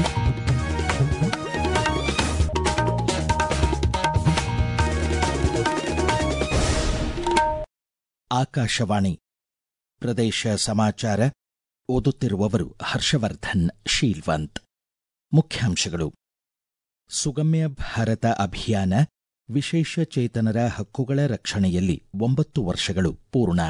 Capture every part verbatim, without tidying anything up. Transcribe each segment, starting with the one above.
ಆಕಾಶವಾಣಿ ಪ್ರದೇಶ ಸಮಾಚಾರ ಓದುತ್ತಿರುವವರು ಹರ್ಷವರ್ಧನ್ ಶೀಲ್ವಂತ್. ಮುಖ್ಯಾಂಶಗಳು. ಸುಗಮ್ಯ ಭಾರತ ಅಭಿಯಾನ ವಿಶೇಷ ಚೇತನರ ಹಕ್ಕುಗಳ ರಕ್ಷಣೆಯಲ್ಲಿ ಒಂಬತ್ತು ವರ್ಷಗಳು ಪೂರ್ಣ.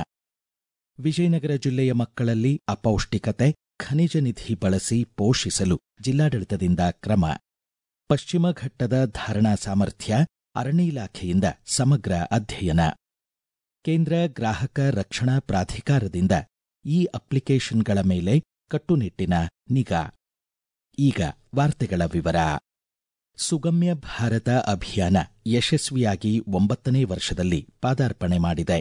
ವಿಜಯನಗರ ಜಿಲ್ಲೆಯ ಮಕ್ಕಳಲ್ಲಿ ಅಪೌಷ್ಟಿಕತೆ, ಖನಿಜ ನಿಧಿ ಬಳಸಿ ಪೋಷಿಸಲು ಜಿಲ್ಲಾಡಳಿತದಿಂದ ಕ್ರಮ. ಪಶ್ಚಿಮ ಘಟ್ಟದ ಧಾರಣಾ ಸಾಮರ್ಥ್ಯ ಅರಣ್ಯ ಇಲಾಖೆಯಿಂದ ಸಮಗ್ರ ಅಧ್ಯಯನ. ಕೇಂದ್ರ ಗ್ರಾಹಕ ರಕ್ಷಣಾ ಪ್ರಾಧಿಕಾರದಿಂದ ಈ ಅಪ್ಲಿಕೇಶನ್ಗಳ ಮೇಲೆ ಕಟ್ಟುನಿಟ್ಟಿನ ನಿಗಾ. ಈಗ ವಾರ್ತೆಗಳ ವಿವರ. ಸುಗಮ್ಯ ಭಾರತ ಅಭಿಯಾನ ಯಶಸ್ವಿಯಾಗಿ ಒಂಬತ್ತನೇ ವರ್ಷದಲ್ಲಿ ಪಾದಾರ್ಪಣೆ ಮಾಡಿದೆ.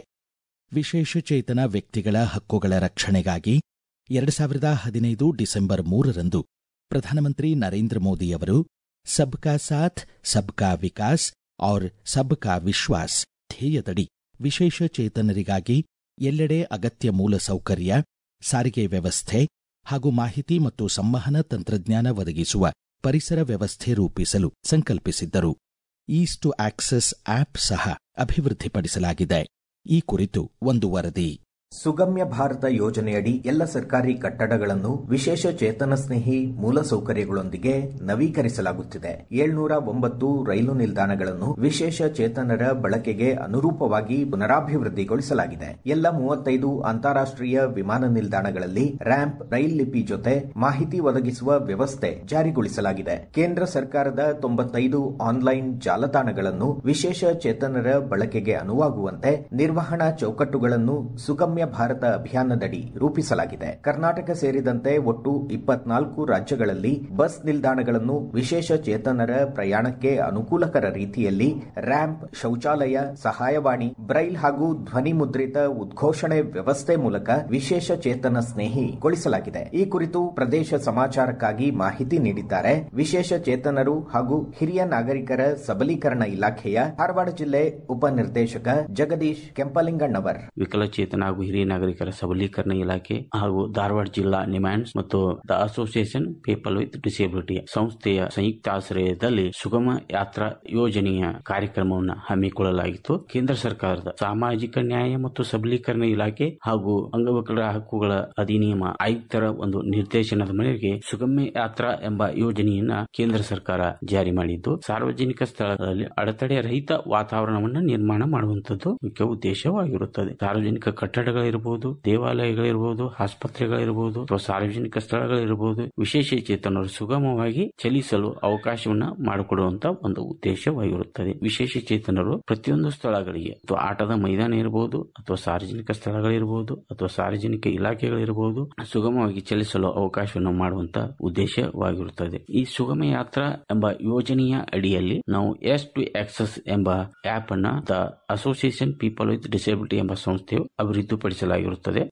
ವಿಶೇಷ ಚೇತನ ವ್ಯಕ್ತಿಗಳ ಹಕ್ಕುಗಳ ರಕ್ಷಣೆಗಾಗಿ ಎರಡು ಸಾವಿರದ ಹದಿನೈದು ಡಿಸೆಂಬರ್ ಮೂರರಂದು ಪ್ರಧಾನಮಂತ್ರಿ ನರೇಂದ್ರ ಮೋದಿಯವರು ಸಬ್ಕಾ ಸಾಥ್ ಸಬ್ಕಾ ವಿಕಾಸ್ ಔರ್ ಸಬ್ಕಾ ವಿಶ್ವಾಸ್ ಧ್ಯೇಯದಡಿ ವಿಶೇಷ ಚೇತನರಿಗಾಗಿ ಎಲ್ಲೆಡೆ ಅಗತ್ಯ ಮೂಲಸೌಕರ್ಯ, ಸಾರಿಗೆ ವ್ಯವಸ್ಥೆ ಹಾಗೂ ಮಾಹಿತಿ ಮತ್ತು ಸಂವಹನ ತಂತ್ರಜ್ಞಾನ ಒದಗಿಸುವ ಪರಿಸರ ವ್ಯವಸ್ಥೆ ರೂಪಿಸಲು ಸಂಕಲ್ಪಿಸಿದ್ದರು. ಈಸ್ ಟು ಆಕ್ಸೆಸ್ ಆಪ್ ಸಹ ಅಭಿವೃದ್ಧಿಪಡಿಸಲಾಗಿದೆ. ಈ ಕುರಿತು ಒಂದು ವರದಿ. ಸುಗಮ್ಯ ಭಾರತ ಯೋಜನೆಯಡಿ ಎಲ್ಲ ಸರ್ಕಾರಿ ಕಟ್ಟಡಗಳನ್ನು ವಿಶೇಷ ಚೇತನ ಸ್ನೇಹಿ ಮೂಲಸೌಕರ್ಯಗಳೊಂದಿಗೆ ನವೀಕರಿಸಲಾಗುತ್ತಿದೆ. ಏಳ್ನೂರ ಒಂಬತ್ತು ರೈಲು ನಿಲ್ದಾಣಗಳನ್ನು ವಿಶೇಷ ಚೇತನರ ಬಳಕೆಗೆ ಅನುರೂಪವಾಗಿ ಪುನರಾಭಿವೃದ್ಧಿಗೊಳಿಸಲಾಗಿದೆ. ಎಲ್ಲ ಮೂವತ್ತೈದು ಅಂತಾರಾಷ್ಟ್ರೀಯ ವಿಮಾನ ನಿಲ್ದಾಣಗಳಲ್ಲಿ ರ್ಯಾಂಪ್, ರೈಲ್ ಲಿಪಿ ಜೊತೆ ಮಾಹಿತಿ ಒದಗಿಸುವ ವ್ಯವಸ್ಥೆ ಜಾರಿಗೊಳಿಸಲಾಗಿದೆ. ಕೇಂದ್ರ ಸರ್ಕಾರದ ತೊಂಬತ್ತೈದು ಆನ್ಲೈನ್ ಜಾಲತಾಣಗಳನ್ನು ವಿಶೇಷ ಚೇತನರ ಬಳಕೆಗೆ ಅನುವಾಗುವಂತೆ ನಿರ್ವಹಣಾ ಚೌಕಟ್ಟುಗಳನ್ನು ಸುಗಮ್ಯ ಭಾರತ ಅಭಿಯಾನದಡಿ ರೂಪಿಸಲಾಗಿದೆ. ಕರ್ನಾಟಕ ಸೇರಿದಂತೆ ಒಟ್ಟು ಇಪ್ಪತ್ನಾಲ್ಕು ರಾಜ್ಯಗಳಲ್ಲಿ ಬಸ್ ನಿಲ್ದಾಣಗಳನ್ನು ವಿಶೇಷ ಚೇತನರ ಪ್ರಯಾಣಕ್ಕೆ ಅನುಕೂಲಕರ ರೀತಿಯಲ್ಲಿ ರ್ಯಾಂಪ್, ಶೌಚಾಲಯ, ಸಹಾಯವಾಣಿ, ಬ್ರೈಲ್ ಹಾಗೂ ಧ್ವನಿ ಮುದ್ರಿತ ಉದ್ಘೋಷಣೆ ವ್ಯವಸ್ಥೆ ಮೂಲಕ ವಿಶೇಷ ಚೇತನ ಸ್ನೇಹಿಗೊಳಿಸಲಾಗಿದೆ. ಈ ಕುರಿತು ಪ್ರದೇಶ ಸಮಾಚಾರಕ್ಕಾಗಿ ಮಾಹಿತಿ ನೀಡಿದ್ದಾರೆ ವಿಶೇಷ ಚೇತನರು ಹಾಗೂ ಹಿರಿಯ ನಾಗರಿಕರ ಸಬಲೀಕರಣ ಇಲಾಖೆಯ ಧಾರವಾಡ ಜಿಲ್ಲೆ ಉಪನಿರ್ದೇಶಕ ಜಗದೀಶ್ ಕೆಂಪಲಿಂಗಣ್ಣವರ್. ವಿಕಲಚೇತನ ಹಾಗೂ ಹಿರಿಯ ನಾಗರಿಕರ ಸಬಲೀಕರಣ ಇಲಾಖೆ ಹಾಗೂ ಧಾರವಾಡ ಜಿಲ್ಲಾ ನಿಮ್ಯಾಂಡ್ಸ್ ಮತ್ತು the association people with disability ಸಂಸ್ಥೆಯ ಸಂಯುಕ್ತ ಆಶ್ರಯದಲ್ಲಿ ಸುಗಮ ಯಾತ್ರಾ ಯೋಜನೆಯ ಕಾರ್ಯಕ್ರಮವನ್ನು ಹಮ್ಮಿಕೊಳ್ಳಲಾಗಿತ್ತು. ಕೇಂದ್ರ ಸರ್ಕಾರದ ಸಾಮಾಜಿಕ ನ್ಯಾಯ ಮತ್ತು ಸಬಲೀಕರಣ ಇಲಾಖೆ ಹಾಗೂ ಅಂಗವಿಕಲರ ಹಕ್ಕುಗಳ ಅಧಿನಿಯಮ ಆಯುಕ್ತರ ಒಂದು ನಿರ್ದೇಶನದ ಮೇರೆಗೆ ಸುಗಮ್ಯ ಯಾತ್ರಾ ಎಂಬ ಯೋಜನೆಯನ್ನ ಕೇಂದ್ರ ಸರ್ಕಾರ ಜಾರಿ ಮಾಡಿದ್ದು, ಸಾರ್ವಜನಿಕ ಸ್ಥಳಗಳಲ್ಲಿ ಅಡೆತಡೆ ರಹಿತ ವಾತಾವರಣವನ್ನು ನಿರ್ಮಾಣ ಮಾಡುವಂತದ್ದು ಮುಖ್ಯ ಉದ್ದೇಶವಾಗಿರುತ್ತದೆ. ಸಾರ್ವಜನಿಕ ಕಟ್ಟಡಗಳಿರಬಹುದು, ದೇವಾಲಯಗಳಿರಬಹುದು, ಆಸ್ಪತ್ರೆಗಳಿರಬಹುದು ಅಥವಾ ಸಾರ್ವಜನಿಕ ಸ್ಥಳಗಳಿರಬಹುದು, ವಿಶೇಷ ಚೇತನರು ಸುಗಮವಾಗಿ ಚಲಿಸಲು ಅವಕಾಶವನ್ನ ಮಾಡಿಕೊಡುವಂತಹ ಒಂದು ಉದ್ದೇಶವಾಗಿರುತ್ತದೆ. ವಿಶೇಷ ಚೇತನರು ಪ್ರತಿಯೊಂದು ಸ್ಥಳಗಳಿಗೆ ಅಥವಾ ಆಟದ ಮೈದಾನ ಇರಬಹುದು ಅಥವಾ ಸಾರ್ವಜನಿಕ ಸ್ಥಳಗಳಿರಬಹುದು ಅಥವಾ ಸಾರ್ವಜನಿಕ ಇಲಾಖೆಗಳಿರಬಹುದು ಸುಗಮವಾಗಿ ಚಲಿಸಲು ಅವಕಾಶವನ್ನು ಮಾಡುವಂತಹ ಉದ್ದೇಶವಾಗಿರುತ್ತದೆ. ಈ ಸುಗಮ ಯಾತ್ರಾ ಎಂಬ ಯೋಜನೆಯ ಅಡಿಯಲ್ಲಿ ನಾವು ಎಸ್ ಟು ಆಕ್ಸೆಸ್ ಎಂಬ ಆಪ್ ಅನ್ನ the association people with disability ಎಂಬ ಸಂಸ್ಥೆಯು ಅಭಿವೃದ್ಧಿಪಡಿಸಲಾಗಿರುತ್ತದೆ.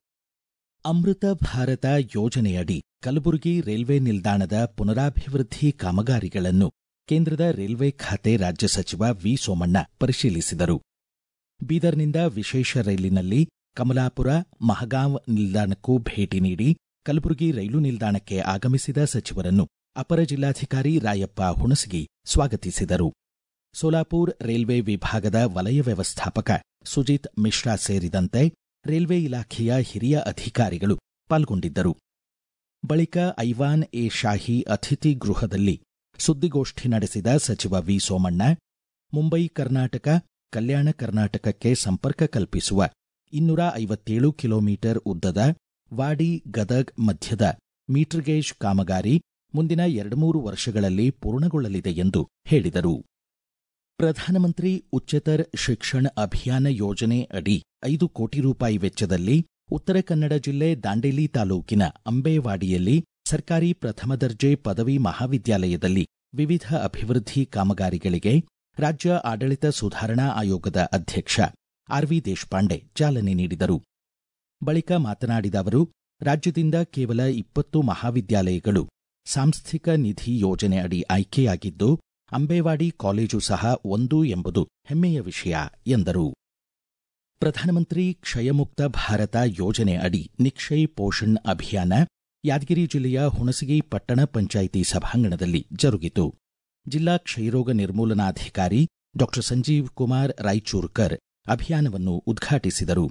ಅಮೃತ ಭಾರತ ಯೋಜನೆಯಡಿ ಕಲಬುರಗಿ ರೈಲ್ವೆ ನಿಲ್ದಾಣದ ಪುನರಾಭಿವೃದ್ಧಿ ಕಾಮಗಾರಿಗಳನ್ನು ಕೇಂದ್ರದ ರೈಲ್ವೆ ಖಾತೆ ರಾಜ್ಯ ಸಚಿವ ವಿ ಸೋಮಣ್ಣ ಪರಿಶೀಲಿಸಿದರು. ಬೀದರ್ನಿಂದ ವಿಶೇಷ ರೈಲಿನಲ್ಲಿ ಕಮಲಾಪುರ, ಮಹಗಾಂವ್ ನಿಲ್ದಾಣಕ್ಕೂ ಭೇಟಿ ನೀಡಿ ಕಲಬುರಗಿ ರೈಲು ನಿಲ್ದಾಣಕ್ಕೆ ಆಗಮಿಸಿದ ಸಚಿವರನ್ನು ಅಪರ ಜಿಲ್ಲಾಧಿಕಾರಿ ರಾಯಪ್ಪ ಹುಣಸಗಿ ಸ್ವಾಗತಿಸಿದರು. ಸೋಲಾಪುರ್ ರೈಲ್ವೆ ವಿಭಾಗದ ವಲಯ ವ್ಯವಸ್ಥಾಪಕ ಸುಜಿತ್ ಮಿಶ್ರಾ ಸೇರಿದಂತೆ ರೈಲ್ವೆ ಇಲಾಖೆಯ ಹಿರಿಯ ಅಧಿಕಾರಿಗಳು ಪಾಲ್ಗೊಂಡಿದ್ದರು. ಬಳಿಕ ಐವಾನ್ ಎ ಶಾಹಿ ಅತಿಥಿ ಗೃಹದಲ್ಲಿ ಸುದ್ದಿಗೋಷ್ಠಿ ನಡೆಸಿದ ಸಚಿವ ವಿ ಸೋಮಣ್ಣ, ಮುಂಬೈ ಕರ್ನಾಟಕ, ಕಲ್ಯಾಣ ಕರ್ನಾಟಕಕ್ಕೆ ಸಂಪರ್ಕ ಕಲ್ಪಿಸುವ ಇನ್ನೂರ ಐವತ್ತೇಳು ಕಿಲೋಮೀಟರ್ ಉದ್ದದ ವಾಡಿ ಗದಗ್ ಮಧ್ಯದ ಮೀಟರ್ಗೇಜ್ ಕಾಮಗಾರಿ ಮುಂದಿನ ಎರಡು ಮೂರು ವರ್ಷಗಳಲ್ಲಿ ಪೂರ್ಣಗೊಳ್ಳಲಿದೆ ಎಂದು ಹೇಳಿದರು. ಪ್ರಧಾನಮಂತ್ರಿ ಉಚ್ಚತರ ಶಿಕ್ಷಣ ಅಭಿಯಾನ ಯೋಜನೆ ಅಡಿ ಐದು ಕೋಟಿ ರೂಪಾಯಿ ವೆಚ್ಚದಲ್ಲಿ ಉತ್ತರ ಕನ್ನಡ ಜಿಲ್ಲೆ ದಾಂಡೇಲಿ ತಾಲೂಕಿನ ಅಂಬೇವಾಡಿಯಲ್ಲಿ ಸರ್ಕಾರಿ ಪ್ರಥಮ ದರ್ಜೆ ಪದವಿ ಮಹಾವಿದ್ಯಾಲಯದಲ್ಲಿ ವಿವಿಧ ಅಭಿವೃದ್ಧಿ ಕಾಮಗಾರಿಗಳಿಗೆ ರಾಜ್ಯ ಆಡಳಿತ ಸುಧಾರಣಾ ಆಯೋಗದ ಅಧ್ಯಕ್ಷ ಆರ್ ವಿ ದೇಶಪಾಂಡೆ ಚಾಲನೆ ನೀಡಿದರು. ಬಳಿಕ ಮಾತನಾಡಿದ ಅವರು, ರಾಜ್ಯದಿಂದ ಕೇವಲ ಇಪ್ಪತ್ತು ಮಹಾವಿದ್ಯಾಲಯಗಳು ಸಾಂಸ್ಥಿಕ ನಿಧಿ ಯೋಜನೆ ಅಡಿ ಆಯ್ಕೆಯಾಗಿದ್ದು, ಅಂಬೇವಾಡಿ ಕಾಲೇಜು ಸಹ ಒಂದು ಎಂಬುದು ಹೆಮ್ಮೆಯ ವಿಷಯ ಎಂದರು. ಪ್ರಧಾನಮಂತ್ರಿ ಕ್ಷಯಮುಕ್ತ ಭಾರತ ಯೋಜನೆ ಅಡಿ ನಿಕ್ಷಯ್ ಪೋಷಣ್ ಅಭಿಯಾನ ಯಾದಗಿರಿ ಜಿಲ್ಲೆಯ ಹುಣಸಗಿ ಪಟ್ಟಣ ಪಂಚಾಯಿತಿ ಸಭಾಂಗಣದಲ್ಲಿ ಜರುಗಿತು. ಜಿಲ್ಲಾ ಕ್ಷಯರೋಗ ನಿರ್ಮೂಲನಾಧಿಕಾರಿ ಡಾಕ್ಟರ್ ಸಂಜೀವ್ ಕುಮಾರ್ ರಾಯಚೂರ್ಕರ್ ಅಭಿಯಾನವನ್ನು ಉದ್ಘಾಟಿಸಿದರು.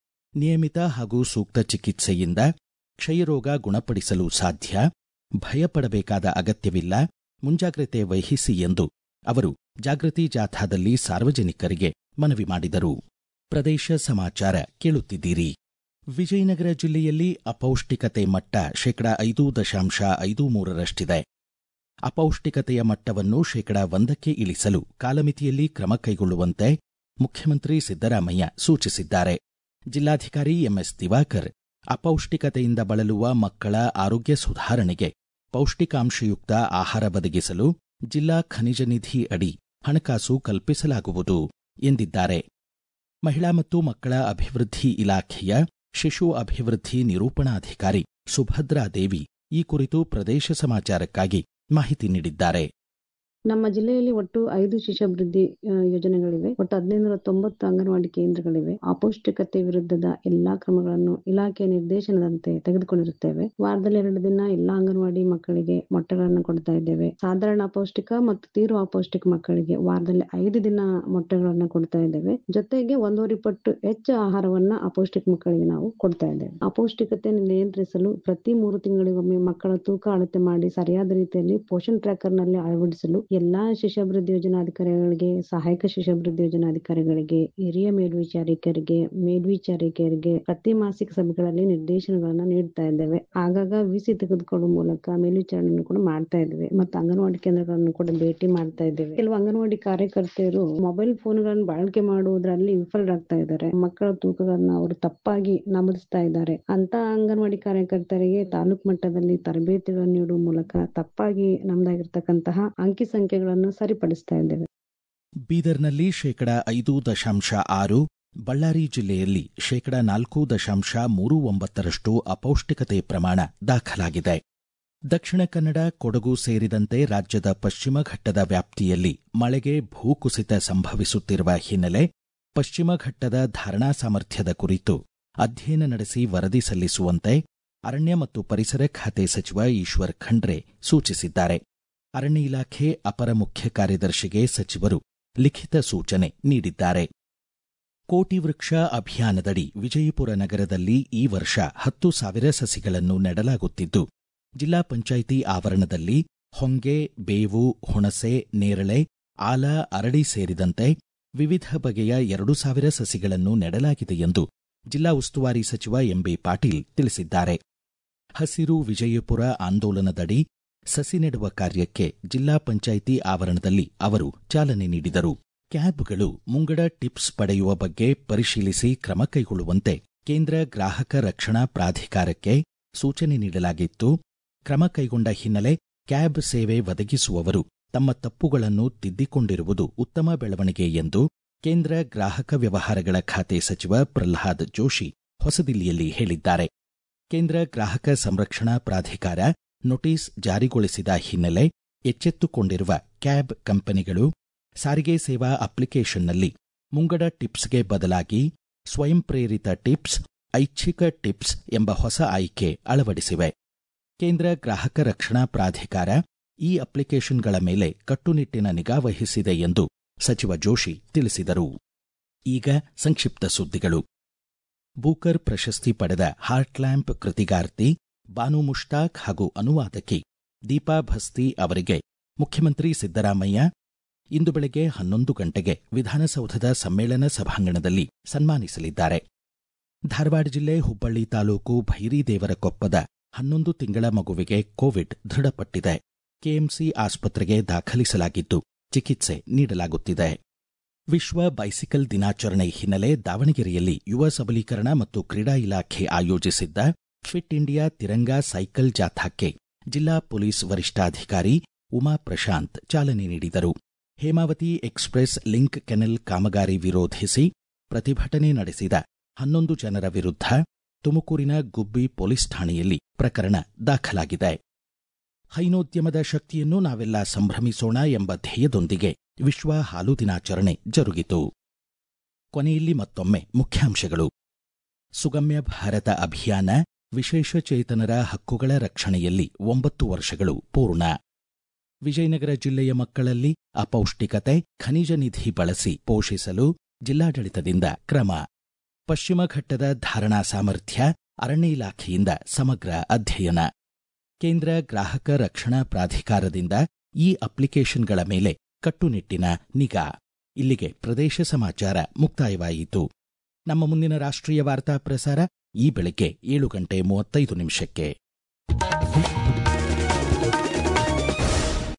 ನಿಯಮಿತ ಹಾಗೂ ಸೂಕ್ತ ಚಿಕಿತ್ಸೆಯಿಂದ ಕ್ಷಯರೋಗ ಗುಣಪಡಿಸಲು ಸಾಧ್ಯ, ಭಯಪಡಬೇಕಾದ ಅಗತ್ಯವಿಲ್ಲ, ಮುಂಜಾಗ್ರತೆ ವಹಿಸಿ ಎಂದು ಅವರು ಜಾಗೃತಿ ಜಾಥಾದಲ್ಲಿ ಸಾರ್ವಜನಿಕರಿಗೆ ಮನವಿ ಮಾಡಿದರು. ಪ್ರದೇಶ ಸಮಾಚಾರ ಕೇಳುತ್ತಿದ್ದೀರಿ. ವಿಜಯನಗರ ಜಿಲ್ಲೆಯಲ್ಲಿ ಅಪೌಷ್ಟಿಕತೆ ಮಟ್ಟ ಶೇಕಡಾ ಐದು ದಶಾಂಶ ಐದು ಮೂರರಷ್ಟಿದೆ. ಅಪೌಷ್ಟಿಕತೆಯ ಮಟ್ಟವನ್ನು ಶೇಕಡಾ ಒಂದಕ್ಕೆ ಇಳಿಸಲು ಕಾಲಮಿತಿಯಲ್ಲಿ ಕ್ರಮ ಕೈಗೊಳ್ಳುವಂತೆ ಮುಖ್ಯಮಂತ್ರಿ ಸಿದ್ದರಾಮಯ್ಯ ಸೂಚಿಸಿದ್ದಾರೆ. ಜಿಲ್ಲಾಧಿಕಾರಿ ಎಂಎಸ್ ದಿವಾಕರ್ ಅಪೌಷ್ಟಿಕತೆಯಿಂದ ಬಳಲುವ ಮಕ್ಕಳ ಆರೋಗ್ಯ ಸುಧಾರಣೆಗೆ ಪೌಷ್ಟಿಕಾಂಶಯುಕ್ತ ಆಹಾರ ಒದಗಿಸಲು ಜಿಲ್ಲಾ ಖನಿಜ ನಿಧಿ ಅಡಿ ಹಣಕಾಸು ಕಲ್ಪಿಸಲಾಗುವುದು ಎಂದಿದ್ದಾರೆ. ಮಹಿಳಾ ಮತ್ತು ಮಕ್ಕಳ ಅಭಿವೃದ್ಧಿ ಇಲಾಖೆಯ ಶಿಶು ಅಭಿವೃದ್ಧಿ ನಿರೂಪಣಾಧಿಕಾರಿ ಸುಭದ್ರಾದೇವಿ ಈ ಕುರಿತು ಪ್ರದೇಶ ಸಮಾಚಾರಕ್ಕಾಗಿ ಮಾಹಿತಿ ನೀಡಿದ್ದಾರೆ. ನಮ್ಮ ಜಿಲ್ಲೆಯಲ್ಲಿ ಒಟ್ಟು ಐದು ಶಿಶುಭಿವೃದ್ಧಿ ಯೋಜನೆಗಳಿವೆ. ಒಟ್ಟು ಹದಿನೈದುನೂರ ತೊಂಬತ್ತು ಅಂಗನವಾಡಿ ಕೇಂದ್ರಗಳಿವೆ. ಅಪೌಷ್ಟಿಕತೆ ವಿರುದ್ಧದ ಎಲ್ಲಾ ಕ್ರಮಗಳನ್ನು ಇಲಾಖೆಯ ನಿರ್ದೇಶನದಂತೆ ತೆಗೆದುಕೊಂಡಿರುತ್ತೇವೆ. ವಾರದಲ್ಲಿ ಎರಡು ದಿನ ಎಲ್ಲಾ ಅಂಗನವಾಡಿ ಮಕ್ಕಳಿಗೆ ಮೊಟ್ಟೆಗಳನ್ನು ಕೊಡ್ತಾ ಇದ್ದೇವೆ. ಸಾಧಾರಣ ಅಪೌಷ್ಟಿಕ ಮತ್ತು ತೀವ್ರ ಅಪೌಷ್ಟಿಕ ಮಕ್ಕಳಿಗೆ ವಾರದಲ್ಲಿ ಐದು ದಿನ ಮೊಟ್ಟೆಗಳನ್ನು ಕೊಡ್ತಾ ಇದ್ದೇವೆ. ಜೊತೆಗೆ ಒಂದೂವರೆ ಪಟ್ಟು ಹೆಚ್ಚು ಆಹಾರವನ್ನ ಅಪೌಷ್ಟಿಕ ಮಕ್ಕಳಿಗೆ ನಾವು ಕೊಡ್ತಾ ಇದ್ದೇವೆ. ಅಪೌಷ್ಟಿಕತೆಯನ್ನು ನಿಯಂತ್ರಿಸಲು ಪ್ರತಿ ಮೂರು ತಿಂಗಳಿಗೊಮ್ಮೆ ಮಕ್ಕಳ ತೂಕ ಅಳತೆ ಮಾಡಿ ಸರಿಯಾದ ರೀತಿಯಲ್ಲಿ ಪೋಷಣ್ ಟ್ರ್ಯಾಕರ್ ನಲ್ಲಿ ಅಳವಡಿಸಲು ಎಲ್ಲಾ ಶಿಶುಭಿವೃದ್ಧಿ ಯೋಜನಾಧಿಕಾರಿಗಳಿಗೆ, ಸಹಾಯಕ ಶಿಶುಭಿವೃದ್ಧಿ ಯೋಜನಾಧಿಕಾರಿಗಳಿಗೆ, ಹಿರಿಯ ಮೇಲ್ವಿಚಾರಕರಿಗೆ, ಮೇಲ್ವಿಚಾರಕರಿಗೆ ಪ್ರತಿ ಮಾಸಿಕ ಸಭೆಗಳಲ್ಲಿ ನಿರ್ದೇಶನಗಳನ್ನ ನೀಡ್ತಾ ಇದ್ದೇವೆ. ಆಗಾಗ ವಿಸಿ ತೆಗೆದುಕೊಳ್ಳುವ ಮೂಲಕ ಮೇಲ್ವಿಚಾರಣೆಯನ್ನು ಕೂಡ ಮಾಡ್ತಾ ಇದ್ದೇವೆ ಮತ್ತು ಅಂಗನವಾಡಿ ಕೇಂದ್ರಗಳನ್ನು ಕೂಡ ಭೇಟಿ ಮಾಡ್ತಾ ಇದ್ದೇವೆ. ಕೆಲವು ಅಂಗನವಾಡಿ ಕಾರ್ಯಕರ್ತೆಯರು ಮೊಬೈಲ್ ಫೋನ್ಗಳನ್ನು ಬಳಕೆ ಮಾಡುವುದರಲ್ಲಿ ವಿಫಲರಾಗ್ತಾ ಇದ್ದಾರೆ. ಮಕ್ಕಳ ತೂಕಗಳನ್ನ ಅವರು ತಪ್ಪಾಗಿ ನಮೂದಿಸ್ತಾ ಇದ್ದಾರೆ. ಅಂತ ಅಂಗನವಾಡಿ ಕಾರ್ಯಕರ್ತರಿಗೆ ತಾಲೂಕು ಮಟ್ಟದಲ್ಲಿ ತರಬೇತಿಗಳನ್ನು ನೀಡುವ ಮೂಲಕ ತಪ್ಪಾಗಿ ನಮ್ದಾಗಿರ್ತಕ್ಕಂತಹ ಅಂಕಿ ಸಂಖ್ಯೆಗಳನ್ನು ಸರಿಪಡಿಸ್ತಾ ಇದ್ದೇವೆ. ಬೀದರ್ನಲ್ಲಿ ಶೇಕಡಾ ಐದು ದಶಾಂಶ ಆರು, ಬಳ್ಳಾರಿ ಜಿಲ್ಲೆಯಲ್ಲಿ ಶೇಕಡಾ ನಾಲ್ಕು ದಶಾಂಶ ಮೂರು ಒಂಬತ್ತರಷ್ಟು ಅಪೌಷ್ಟಿಕತೆ ಪ್ರಮಾಣ ದಾಖಲಾಗಿದೆ. ದಕ್ಷಿಣ ಕನ್ನಡ, ಕೊಡಗು ಸೇರಿದಂತೆ ರಾಜ್ಯದ ಪಶ್ಚಿಮ ಘಟ್ಟದ ವ್ಯಾಪ್ತಿಯಲ್ಲಿ ಮಳೆಗೆ ಭೂಕುಸಿತ ಸಂಭವಿಸುತ್ತಿರುವ ಹಿನ್ನೆಲೆ ಪಶ್ಚಿಮ ಘಟ್ಟದ ಧಾರಣಾ ಸಾಮರ್ಥ್ಯದ ಕುರಿತು ಅಧ್ಯಯನ ನಡೆಸಿ ವರದಿ ಸಲ್ಲಿಸುವಂತೆ ಅರಣ್ಯ ಮತ್ತು ಪರಿಸರ ಖಾತೆ ಸಚಿವ ಈಶ್ವರ್ ಖಂಡ್ರೆ ಸೂಚಿಸಿದ್ದಾರೆ. ಅರಣ್ಯ ಇಲಾಖೆ ಅಪರ ಮುಖ್ಯ ಕಾರ್ಯದರ್ಶಿಗೆ ಸಚಿವರು ಲಿಖಿತ ಸೂಚನೆ ನೀಡಿದ್ದಾರೆ. ಕೋಟಿ ವೃಕ್ಷ ಅಭಿಯಾನದಡಿ ವಿಜಯಪುರ ನಗರದಲ್ಲಿ ಈ ವರ್ಷ ಹತ್ತು ಸಾವಿರ ಸಸಿಗಳನ್ನು ನೆಡಲಾಗುತ್ತಿದ್ದು, ಜಿಲ್ಲಾ ಪಂಚಾಯಿತಿ ಆವರಣದಲ್ಲಿ ಹೊಂಗೆ, ಬೇವು, ಹುಣಸೆ, ನೇರಳೆ, ಆಲ, ಅರಳಿ ಸೇರಿದಂತೆ ವಿವಿಧ ಬಗೆಯ ಎರಡು ಸಾವಿರ ಸಸಿಗಳನ್ನು ನೆಡಲಾಗಿದೆ ಎಂದು ಜಿಲ್ಲಾ ಉಸ್ತುವಾರಿ ಸಚಿವ ಎಂಬಿ ಪಾಟೀಲ್ ತಿಳಿಸಿದ್ದಾರೆ. ಹಸಿರು ವಿಜಯಪುರ ಆಂದೋಲನದಡಿ ಸಸಿ ನೆಡುವ ಕಾರ್ಯಕ್ಕೆ ಜಿಲ್ಲಾ ಪಂಚಾಯಿತಿ ಆವರಣದಲ್ಲಿ ಅವರು ಚಾಲನೆ ನೀಡಿದರು. ಕ್ಯಾಬ್ಗಳು ಮುಂಗಡ ಟಿಪ್ಸ್ ಪಡೆಯುವ ಬಗ್ಗೆ ಪರಿಶೀಲಿಸಿ ಕ್ರಮ ಕೈಗೊಳ್ಳುವಂತೆ ಕೇಂದ್ರ ಗ್ರಾಹಕ ರಕ್ಷಣಾ ಪ್ರಾಧಿಕಾರಕ್ಕೆ ಸೂಚನೆ ನೀಡಲಾಗಿತ್ತು. ಕ್ರಮ ಕೈಗೊಂಡ ಹಿನ್ನೆಲೆ ಕ್ಯಾಬ್ ಸೇವೆ ಒದಗಿಸುವವರು ತಮ್ಮ ತಪ್ಪುಗಳನ್ನು ತಿದ್ದಿಕೊಂಡಿರುವುದು ಉತ್ತಮ ಬೆಳವಣಿಗೆ ಎಂದು ಕೇಂದ್ರ ಗ್ರಾಹಕ ವ್ಯವಹಾರಗಳ ಖಾತೆ ಸಚಿವ ಪ್ರಲ್ಹಾದ್ ಜೋಶಿ ಹೊಸದಿಲ್ಲಿಯಲ್ಲಿ ಹೇಳಿದ್ದಾರೆ. ಕೇಂದ್ರ ಗ್ರಾಹಕ ಸಂರಕ್ಷಣಾ ಪ್ರಾಧಿಕಾರ ನೋಟಿಸ್ ಜಾರಿಗೊಳಿಸಿದ ಹಿನ್ನೆಲೆ ಎಚ್ಚೆತ್ತುಕೊಂಡಿರುವ ಕ್ಯಾಬ್ ಕಂಪನಿಗಳು ಸಾರಿಗೆ ಸೇವಾ ಅಪ್ಲಿಕೇಶನ್ನಲ್ಲಿ ಮುಂಗಡ ಟಿಪ್ಸ್ಗೆ ಬದಲಾಗಿ ಸ್ವಯಂ ಪ್ರೇರಿತ ಟಿಪ್ಸ್, ಐಚ್ಛಿಕ ಟಿಪ್ಸ್ ಎಂಬ ಹೊಸ ಆಯ್ಕೆ ಅಳವಡಿಸಿವೆ. ಕೇಂದ್ರ ಗ್ರಾಹಕ ರಕ್ಷಣಾ ಪ್ರಾಧಿಕಾರ ಈ ಅಪ್ಲಿಕೇಶನ್ಗಳ ಮೇಲೆ ಕಟ್ಟುನಿಟ್ಟಿನ ನಿಗಾ ವಹಿಸಿದೆ ಎಂದು ಸಚಿವ ಜೋಶಿ ತಿಳಿಸಿದರು. ಈಗ ಸಂಕ್ಷಿಪ್ತ ಸುದ್ದಿಗಳು. ಬೂಕರ್ ಪ್ರಶಸ್ತಿ ಪಡೆದ ಹಾರ್ಟ್ಲ್ಯಾಂಪ್ ಕೃತಿಗಾರ್ತಿ ಬಾನು ಮುಷ್ತಾಕ್ ಹಾಗೂ ಅನುವಾದಕಿ ದೀಪಾ ಭಸ್ತಿ ಅವರಿಗೆ ಮುಖ್ಯಮಂತ್ರಿ ಸಿದ್ದರಾಮಯ್ಯ ಇಂದು ಬೆಳಗ್ಗೆ ಹನ್ನೊಂದು ಗಂಟೆಗೆ ವಿಧಾನಸೌಧದ ಸಮ್ಮೇಳನ ಸಭಾಂಗಣದಲ್ಲಿ ಸನ್ಮಾನಿಸಲಿದ್ದಾರೆ. ಧಾರವಾಡ ಜಿಲ್ಲೆ ಹುಬ್ಬಳ್ಳಿ ತಾಲೂಕು ಭೈರಿದೇವರಕೊಪ್ಪದ ಹನ್ನೊಂದು ತಿಂಗಳ ಮಗುವಿಗೆ ಕೋವಿಡ್ ದೃಢಪಟ್ಟಿದೆ. ಕೆಎಂಸಿ ಆಸ್ಪತ್ರೆಗೆ ದಾಖಲಿಸಲಾಗಿದ್ದು ಚಿಕಿತ್ಸೆ ನೀಡಲಾಗುತ್ತಿದೆ. ವಿಶ್ವ ಬೈಸಿಕಲ್ ದಿನಾಚರಣೆ ಹಿನ್ನೆಲೆ ದಾವಣಗೆರೆಯಲ್ಲಿ ಯುವ ಸಬಲೀಕರಣ ಮತ್ತು ಕ್ರೀಡಾ ಇಲಾಖೆ ಆಯೋಜಿಸಿದ್ದ ಫಿಟ್ ಇಂಡಿಯಾ ತಿರಂಗಾ ಸೈಕಲ್ ಜಾಥಾಕ್ಕೆ ಜಿಲ್ಲಾ ಪೊಲೀಸ್ ವರಿಷ್ಠಾಧಿಕಾರಿ ಉಮಾ ಪ್ರಶಾಂತ್ ಚಾಲನೆ ನೀಡಿದರು. ಹೇಮಾವತಿ ಎಕ್ಸ್ಪ್ರೆಸ್ ಲಿಂಕ್ ಕೆನೆಲ್ ಕಾಮಗಾರಿ ವಿರೋಧಿಸಿ ಪ್ರತಿಭಟನೆ ನಡೆಸಿದ ಹನ್ನೊಂದು ಜನರ ವಿರುದ್ಧ ತುಮಕೂರಿನ ಗುಬ್ಬಿ ಪೊಲೀಸ್ ಠಾಣೆಯಲ್ಲಿ ಪ್ರಕರಣ ದಾಖಲಾಗಿದೆ. ಹೈನೋದ್ಯಮದ ಶಕ್ತಿಯನ್ನು ನಾವೆಲ್ಲ ಸಂಭ್ರಮಿಸೋಣ ಎಂಬ ಧ್ಯೇಯದೊಂದಿಗೆ ವಿಶ್ವ ಹಾಲು ದಿನಾಚರಣೆ ಜರುಗಿತು. ಕೊನೆಯಲ್ಲಿ ಮತ್ತೊಮ್ಮೆ ಮುಖ್ಯಾಂಶಗಳು. ಸುಗಮ್ಯ ಭಾರತ ಅಭಿಯಾನ ವಿಶೇಷಚೇತನರ ಹಕ್ಕುಗಳ ರಕ್ಷಣೆಯಲ್ಲಿ ಒಂಬತ್ತು ವರ್ಷಗಳು ಪೂರ್ಣ. ವಿಜಯನಗರ ಜಿಲ್ಲೆಯ ಮಕ್ಕಳಲ್ಲಿ ಅಪೌಷ್ಟಿಕತೆ, ಖನಿಜ ನಿಧಿ ಬಳಸಿ ಪೋಷಿಸಲು ಜಿಲ್ಲಾಡಳಿತದಿಂದ ಕ್ರಮ. ಪಶ್ಚಿಮ ಘಟ್ಟದ ಧಾರಣಾ ಸಾಮರ್ಥ್ಯ, ಅರಣ್ಯ ಇಲಾಖೆಯಿಂದ ಸಮಗ್ರ ಅಧ್ಯಯನ. ಕೇಂದ್ರ ಗ್ರಾಹಕ ರಕ್ಷಣಾ ಪ್ರಾಧಿಕಾರದಿಂದ ಈ ಅಪ್ಲಿಕೇಶನ್ಗಳ ಮೇಲೆ ಕಟ್ಟುನಿಟ್ಟಿನ ನಿಗಾ. ಇಲ್ಲಿಗೆ ಪ್ರದೇಶ ಸಮಾಚಾರ ಮುಕ್ತಾಯವಾಯಿತು. ನಮ್ಮ ಮುಂದಿನ ರಾಷ್ಟ್ರೀಯ ವಾರ್ತಾ ಪ್ರಸಾರ ಈ ಬೆಳಗ್ಗೆ ಏಳು ಗಂಟೆ ಮೂವತ್ತೈದು ನಿಮಿಷಕ್ಕೆ.